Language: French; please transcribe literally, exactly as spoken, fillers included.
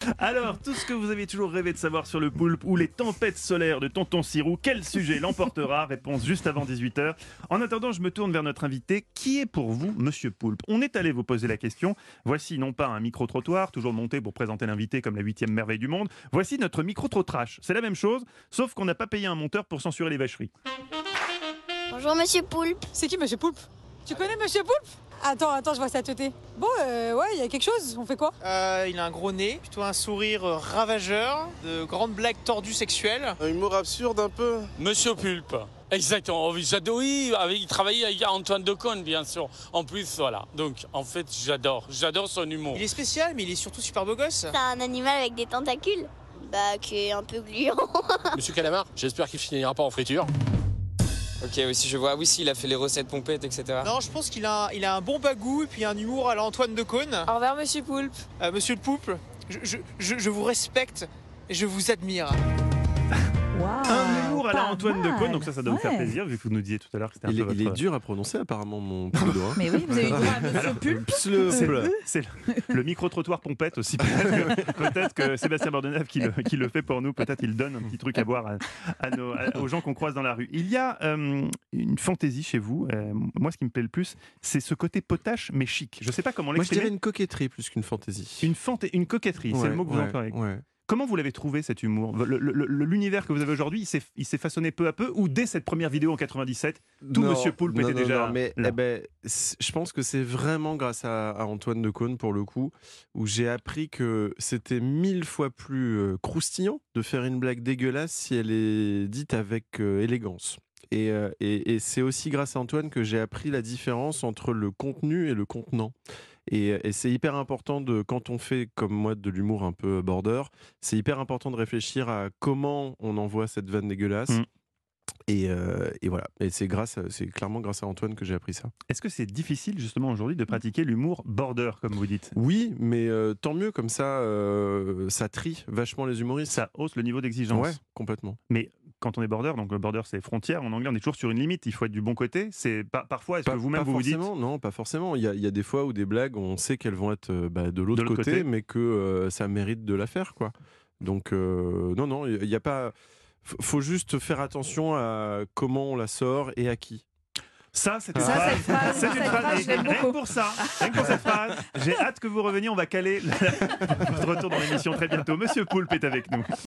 Alors, tout ce que vous avez toujours rêvé de savoir sur le poulpe ou les tempêtes solaires de Tonton Sirou, quel sujet l'emportera? Réponse juste avant dix-huit heures. En attendant, je me tourne vers notre invité. Qui est pour vous Monsieur Poulpe? On est allé vous poser la question. Voici non pas un micro-trottoir, toujours monté pour présenter l'invité comme la huitième merveille du monde. Voici notre micro-trot-trash. C'est la même chose, sauf qu'on n'a pas payé un monteur pour censurer les vacheries. Bonjour Monsieur Poulpe. C'est qui Monsieur Poulpe? Tu connais Monsieur Poulpe? Attends, attends, je vois sa teuté. Bon, euh, ouais, il y a quelque chose, on fait quoi? Euh, il a un gros nez, plutôt un sourire ravageur, de grandes blagues tordues sexuelles. Un humour absurde un peu. Monsieur Pulpe. Exactement, oui, j'adore, oui, avec, il travaillait avec Antoine Decaune, bien sûr. En plus, voilà. Donc, en fait, j'adore, j'adore son humour. Il est spécial, mais il est surtout super beau gosse. C'est un animal avec des tentacules. Bah, qui est un peu gluant. Monsieur Calamar, j'espère qu'il finira pas en friture. Ok, aussi je vois, oui, si, il a fait les recettes pompettes, et cetera. Non, je pense qu'il a, il a un bon bagou et puis un humour à la Antoine Decaune. Au revoir Monsieur Poulpe. Euh, Monsieur le Poulpe, je, je, je, je vous respecte et je vous admire. Wow, un humour à la Antoine mal. Decaune, donc ça, ça doit ouais. vous faire plaisir, vu que vous nous disiez tout à l'heure que c'était un il, peu est, votre... il est dur à prononcer apparemment, mon pseudo. Hein. Mais oui, vous avez eu droit à Monsieur Pulpe. C'est le, c'est le, le micro-trottoir pompette aussi. Peut-être que, peut-être que Sébastien Bordenave qui le, qui le fait pour nous, peut-être il donne un petit truc à boire à, à nos, à, aux gens qu'on croise dans la rue. Il y a euh, une fantaisie chez vous. Euh, moi, ce qui me plaît le plus, c'est ce côté potache mais chic. Je ne sais pas comment Moi, je l'exprimer. dirais une coquetterie plus qu'une fantaisie. Une, fanta- une coquetterie, c'est Ouais, le mot que vous ouais, employez. ouais. Comment vous l'avez trouvé cet humour? le, le, le, L'univers que vous avez aujourd'hui, il s'est, il s'est façonné peu à peu, ou dès cette première vidéo en quatre-vingt-dix-sept, tout Non, Monsieur Poulpe non, était non, déjà non, mais là. eh ben, je pense que c'est vraiment grâce à, à Antoine Decaune, pour le coup, où j'ai appris que c'était mille fois plus euh, croustillant de faire une blague dégueulasse si elle est dite avec euh, élégance. Et, euh, et, et c'est aussi grâce à Antoine que j'ai appris la différence entre le contenu et le contenant. Et, et c'est hyper important, de, quand on fait comme moi de l'humour un peu border, c'est hyper important de réfléchir à comment on envoie cette vanne dégueulasse. Mmh. Et, euh, et voilà, et c'est, grâce à, c'est clairement grâce à Antoine que j'ai appris ça. Est-ce que c'est difficile justement aujourd'hui de pratiquer l'humour border, comme vous dites? Oui, mais euh, tant mieux, comme ça, euh, ça trie vachement les humoristes. Ça hausse le niveau d'exigence. Ouais, complètement. Mais quand on est border, donc le border c'est frontière, en anglais on est toujours sur une limite, il faut être du bon côté. C'est pas, parfois, est-ce pas, que vous-même pas vous vous dites... Non, pas forcément. Il y, a, il y a des fois où des blagues, on sait qu'elles vont être euh, bah, de, l'autre de l'autre côté, côté, mais que euh, ça mérite de la faire, quoi. Donc, euh, non, non, il n'y a pas... Faut juste faire attention à comment on la sort et à qui. Ça, c'est une ça, phrase. Cette phrase, c'est une cette phrase. phrase, je l'aime Rien que beaucoup. pour ça, rien que pour cette phrase, j'ai hâte que vous reveniez. On va caler votre retour dans l'émission très bientôt. Monsieur Poulpe est avec nous.